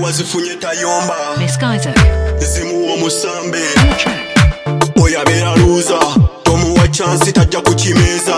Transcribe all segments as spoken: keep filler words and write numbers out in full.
wazifunye tayomba Miss Gaizo zimu omusambe oyabera luza tomuwa chansi tajja kukimeza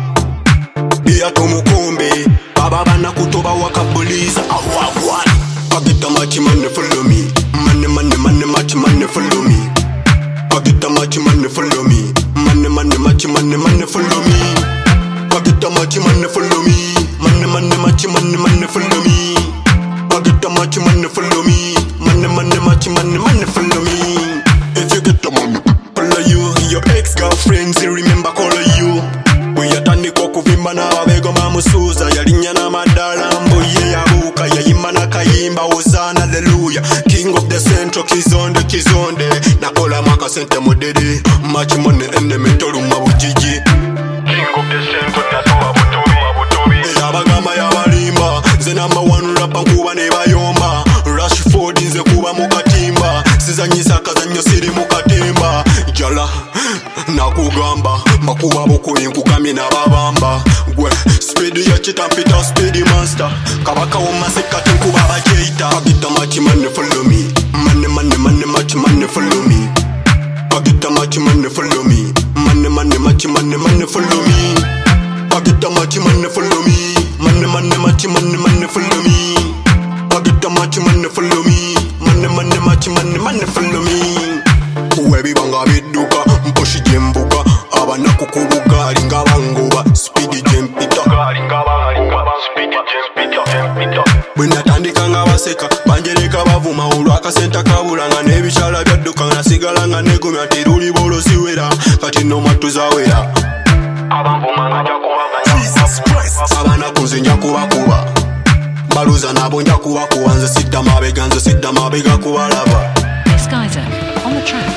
bia tumukombe baba bana kutoba wakabuliza awagwa agita machi manne follow me manne manne manne machi manne follow me agita machi manne follow me manne manne machi manne manne follow me agita machi manne follow me manne manne machi manne manne follow me agita machi manne follow me manne manne machi manne manne follow me if you get the money follow you your ex girlfriends remember call you we atani kwa kuvimba na wabego mamusuza yalinya na madala mboye yabuka yayimana kayimba ozana hallelujah king of the central kizonde kizonde nakola maka sente mudede machi money ende metolu mabujiji king of the central natoa butobi butobi yabagama yabalimba ze number one rapper kuba ne bayomba Rashford nze kuba mukatimba sizanyisa kazanyo siri mukatimba jala nakugamba makuba bukuyi nkugamye nababamba gwe speed ya chitampita speed master kabaka womasekati nkuba bajeita agita machi manne follow me manne manne manne machi manne follow me agita machi manne follow me manne manne machi manne manne follow me agita machi manne follow me manne manne machi manne manne follow me agita machi manne follow me manne manne machi manne manne follow me kuwebi banga biduka mposhi jembuka abana kukubuka alinga bangoba speed jempita alinga bangoba speed jempita jempita bwena tandika nga baseka banjereka bavuma olwaka senta kabulanga n'ebichala byadduka nasigala nga negomya ati luli bolosiwera kati no matuzawera abavuma nga jakubaganya abana kunze nja kubakuba baluza nabo nja kubakuba nze sidda mabega nze sidda mabega kubalaba Miss Gaizo on the track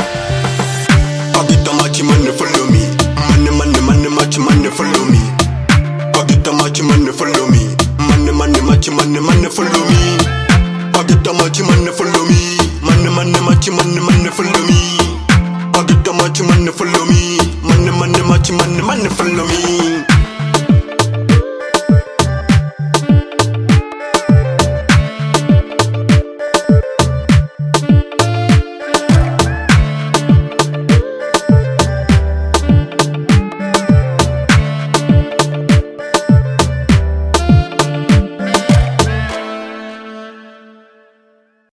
agita machi manne follow me manne manne manne machi manne follow me agita machi manne follow me manne manne machi manne manne follow me agita machi manne follow me manne manne machi manne manne follow me agita machi manne follow me manne manne machi manne manne follow me